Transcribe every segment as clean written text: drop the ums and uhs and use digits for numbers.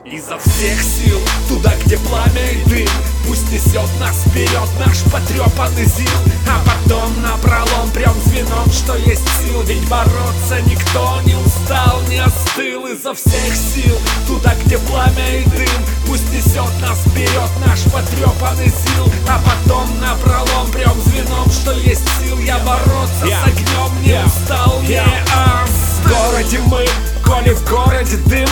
Изо всех сил, туда, где пламя и дым, пусть несет нас вперед наш потрепанный ЗИЛ. А потом напролом прям звеном, что есть сил. Ведь бороться никто не устал, не остыл. Изо всех сил, туда, где пламя и дым, пусть несет нас вперед наш потрепанный ЗИЛ. А потом напролом прям звеном, что есть сил. Я бороться с огнем не устал, не остыл. В городе мы, коли в городе дым,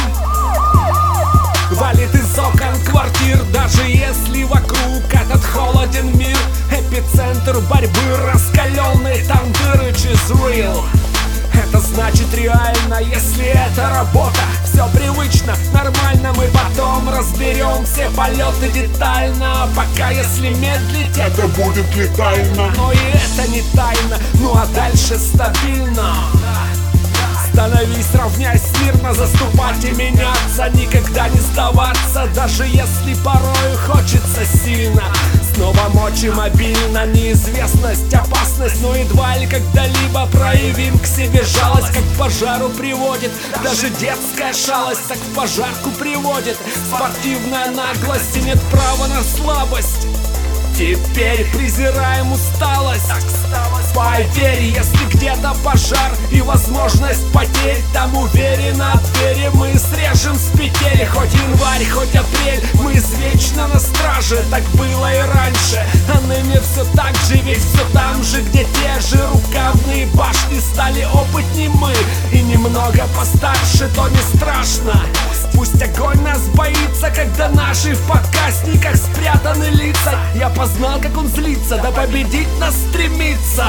валит из окон квартир, даже если вокруг этот холоден мир. Эпицентр борьбы раскаленный, там дыры is real. Это значит реально, если это работа. Все привычно, нормально, мы потом разберем все полеты детально. А пока если медлить, это будет летально. Но и это не тайна, ну а дальше стабильно. Становись, равняйся смирно, заступать и меняться, никогда не сдаваться, даже если порою хочется сильно. Снова мочи мобильно, неизвестность, опасность, но едва ли когда-либо проявим к себе жалость. Как к пожару приводит даже детская шалость, так в пожарку приводит спортивная наглость. И нет права на слабость. Теперь презираем усталость. Поверь, если где-то пожар и возможность потерь, там уверенно от двери мы срежем с петель. Хоть январь, хоть апрель, мы извечно на страже. Так было и раньше, а ныне все так же. Ведь все там же, где те же рукавные башни. Стали опытней мы и немного постарше, то не страшно. Пусть огонь нас боится, когда наши в подкастниках спрятаны лица. Я познал, как он злится, да победить нас стремится.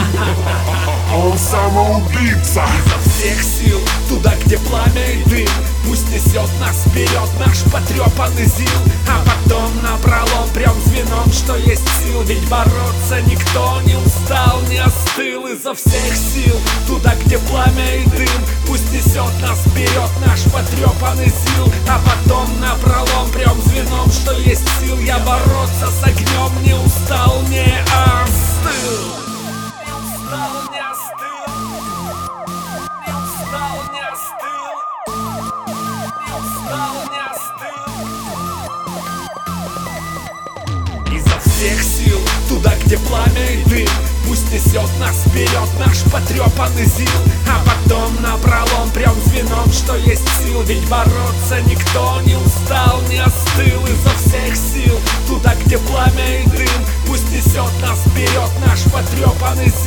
Он самоубийца. Изо всех сил, туда, где пламя и дым, пусть несет нас вперед наш потрепанный ЗИЛ. А потом напролом прям звеном, что есть сил. Ведь бороться никто не устал, не остыл. Изо всех сил, туда, где пламя и дым, пусть несет нас вперед наш потрепанный ЗИЛ. А потом напролом прям звеном, что есть сил. Я бороться с огнем не устал, не остыл. Не остыл, не устал, не остыл, не устал, не остыл. Изо всех сил, туда, где пламя и дым, пусть несет нас вперед наш потрепанный ЗИЛ. А потом напролом прям звеном, что есть сил. Ведь бороться никто не устал, не остыл. Изо всех сил, туда, где пламя и дым, пусть несет нас вперед наш потрепанный ЗИЛ.